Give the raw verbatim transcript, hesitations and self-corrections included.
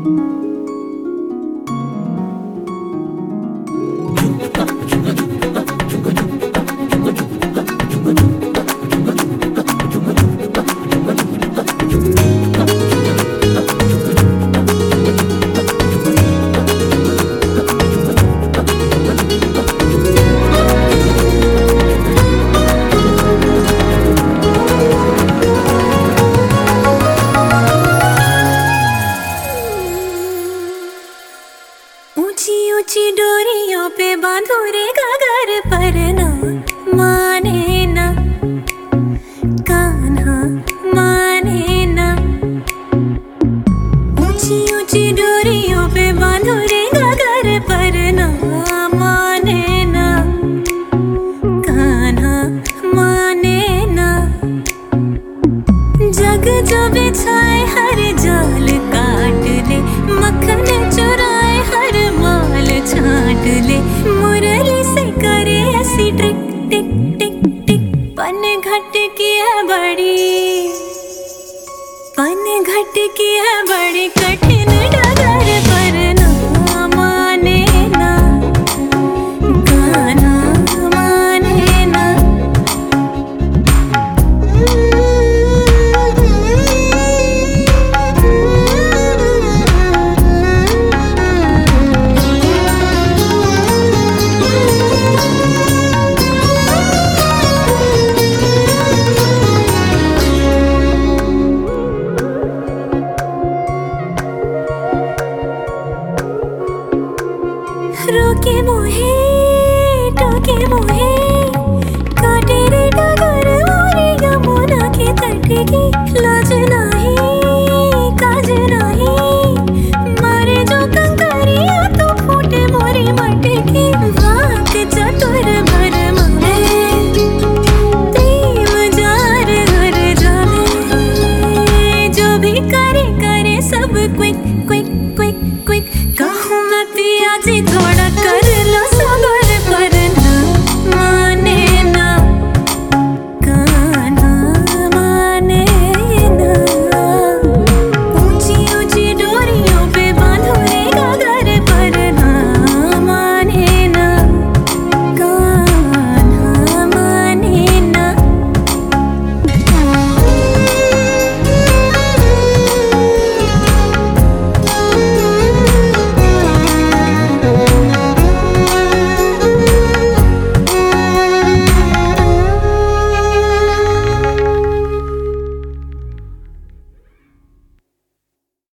ऊंची ऊंची डोरियों पे बांधो रे घाघर पर ना माने ना कान्हा माने ना। ऊंची ऊंची डोरियों पे बांधो रे घाघर पर ना माने ना कान्हा माने ना। जग जो बिछाए हर जाल काट ले, मक्खन चुराए हर माल छाट ले। मुरली से करे ऐसी टिक टिक टिक टिक, पन घट की है बड़ी, पन घट की है बड़ी कठिन डगर पर ना माने ना कान्हा माने ना। रोके मोहे टोके मोहे, काटे रे डगर मोरी यमुना के तट की। लाज नाही काज नाही, मारे जो कंकरिया तो फूटे मोरी मटकी। वाक चतुर भरम है, प्रेम जार हर जाने। जो भी करे करे सब क्विक क्विक क्विक क्विक। कहूँ मैं पिया जी थोड़ा